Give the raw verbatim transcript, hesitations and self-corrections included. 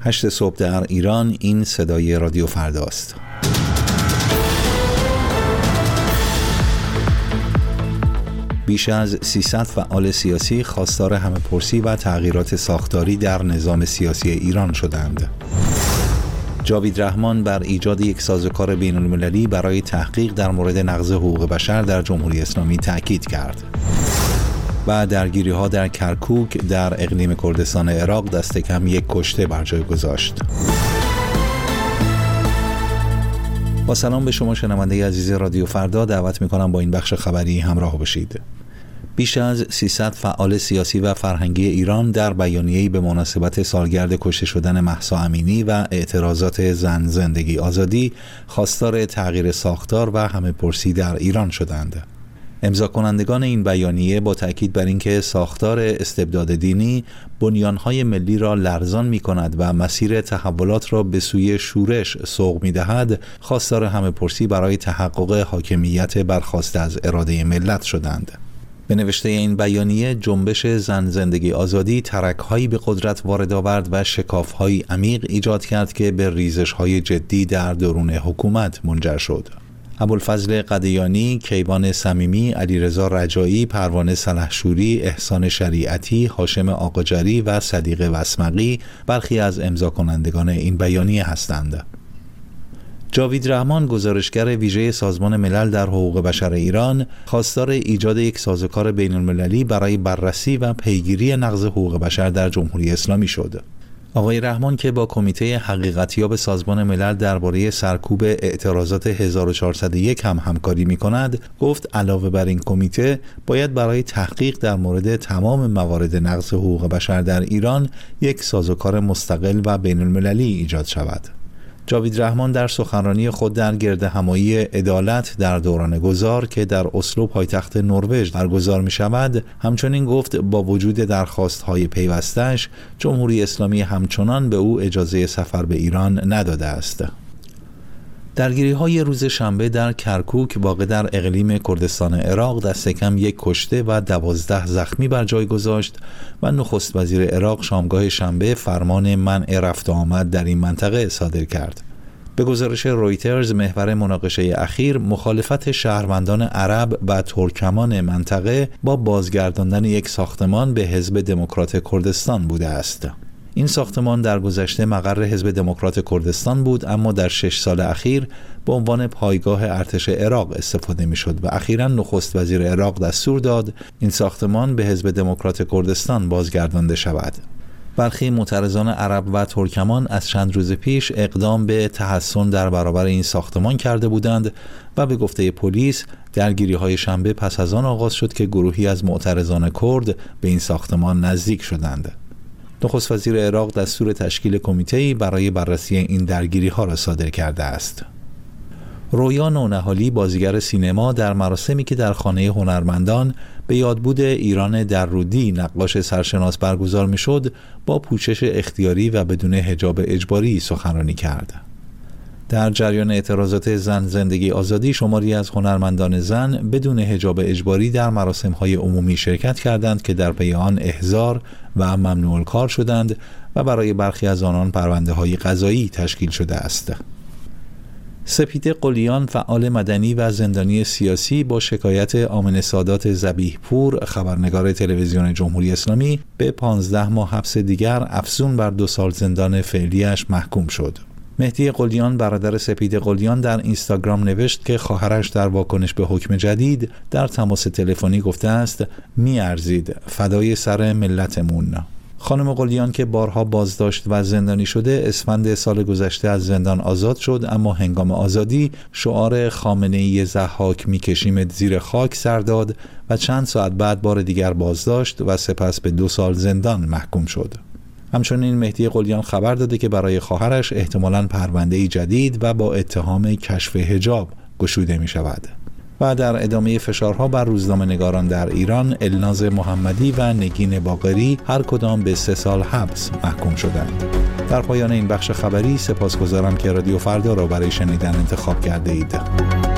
هشت صبح در ایران. این صدای رادیو فردا است. بیش از سیصد فعال سیاسی خواستار همه‌پرسی و تغییرات ساختاری در نظام سیاسی ایران شدند. جاوید رحمان بر ایجاد یک سازوکار بین‌المللی برای تحقیق در مورد نقض حقوق بشر در جمهوری اسلامی تأکید کرد. و درگیری‌ها در کرکوک در اقلیم کردستان عراق دست کم یک کشته بر جای گذاشت. با سلام به شما شنونده عزیز رادیو فردا، دعوت می‌کنم با این بخش خبری همراه باشید. بیش از سیصد فعال سیاسی و فرهنگی ایران در بیانیه‌ای به مناسبت سالگرد کشته شدن مهسا امینی و اعتراضات زن زندگی آزادی خواستار تغییر ساختار و همه‌پرسی در ایران شدند. امضا کنندگان این بیانیه با تأکید بر اینکه ساختار استبداد دینی بنیانهای ملی را لرزان می کند و مسیر تحولات را به سوی شورش سوق می دهد، خواستار همه‌پرسی برای تحقق حاکمیت برخاسته از اراده ملت شدند. به نوشته این بیانیه، جنبش زن زندگی آزادی ترک‌هایی به قدرت وارد آورد و شکاف‌هایی عمیق ایجاد کرد که به ریزش‌های جدی در درون حکومت منجر شد. ابوالفضل قدیانی، کیوان صمیمی، علیرضا رجایی، پروانه سلحشوری، احسان شریعتی، هاشم آقاجری و صدیق وسمقی برخی از امضا کنندگان این بیانیه هستند. جاوید رحمان، گزارشگر ویژه سازمان ملل در حقوق بشر ایران، خواستار ایجاد یک سازوکار بین‌المللی برای بررسی و پیگیری نقض حقوق بشر در جمهوری اسلامی شد. آقای رحمان که با کمیته حقیقتیاب سازمان ملل درباره سرکوب اعتراضات هزار و چهارصد و یک هم همکاری می کند، گفت علاوه بر این کمیته باید برای تحقیق در مورد تمام موارد نقض حقوق بشر در ایران یک سازوکار مستقل و بین‌المللی ایجاد شود. جاوید رحمان در سخنرانی خود در گردهمایی عدالت در دوران گذار که در اسلو پایتخت نروژ برگزار می شود، همچنین گفت با وجود درخواست‌های پیوستش، جمهوری اسلامی همچنان به او اجازه سفر به ایران نداده است. درگیری‌های روز شنبه در کرکوک واقع در اقلیم کردستان عراق دست کم یک کشته و دوازده زخمی بر جای گذاشت و نخست وزیر عراق شامگاه شنبه فرمان منع رفت و آمد در این منطقه صادر کرد. به گزارش رویترز، محور مناقشه اخیر مخالفت شهروندان عرب و ترکمان منطقه با بازگرداندن یک ساختمان به حزب دموکرات کردستان بوده است. این ساختمان در گذشته مقر حزب دموکرات کردستان بود، اما در شش سال اخیر به عنوان پایگاه ارتش عراق استفاده می‌شد و اخیراً نخست وزیر عراق دستور داد این ساختمان به حزب دموکرات کردستان بازگردانده شود. برخی معترضان عرب و ترکمان از چند روز پیش اقدام به تحصن در برابر این ساختمان کرده بودند و به گفته پلیس درگیری‌های شنبه پس از آن آغاز شد که گروهی از معترضان کرد به این ساختمان نزدیک شدند. نخست وزیر عراق دستور تشکیل کمیته‌ای برای بررسی این درگیری‌ها را صادر کرده است. رویا نونهالی، بازیگر سینما، در مراسمی که در خانه هنرمندان به یادبود ایران درودی نقاش سرشناس برگزار می‌شد، با پوشش اختیاری و بدون حجاب اجباری سخنرانی کرد. در جریان اعتراضات زن زندگی آزادی، شماری از هنرمندان زن بدون حجاب اجباری در مراسم‌های عمومی شرکت کردند که در پی آن احضار و ممنوع الکار شدند و برای برخی از آنان پرونده‌های قضایی تشکیل شده است. سپیده قلیان، فعال مدنی و زندانی سیاسی، با شکایت آمنه سادات ذبیح پور، خبرنگار تلویزیون جمهوری اسلامی، به پانزده ماه حبس دیگر افزون بر دو سال زندان فعلیش محکوم شد. مهدی قلیان، برادر سپیده قلیان، در اینستاگرام نوشت که خواهرش در واکنش به حکم جدید در تماس تلفنی گفته است می‌ارزید فدای سر ملتمون. خانم قلیان که بارها بازداشت و زندانی شده، اسفند سال گذشته از زندان آزاد شد، اما هنگام آزادی شعار خامنه‌ای ضحاک می‌کشیمت زیر خاک سر داد و چند ساعت بعد بار دیگر بازداشت و سپس به دو سال زندان محکوم شد. همچنین مهدی قلیان خبر داده که برای خواهرش احتمالاً پرونده‌ای جدید و با اتهام کشف حجاب گشوده می شود. و در ادامه فشارها بر روزنامه‌نگاران در ایران، الناز محمدی و نگین باقری هر کدام به سه سال حبس محکوم شدند. در پایان این بخش خبری سپاسگزارم که رادیو فردا را برای شنیدن انتخاب کرده اید.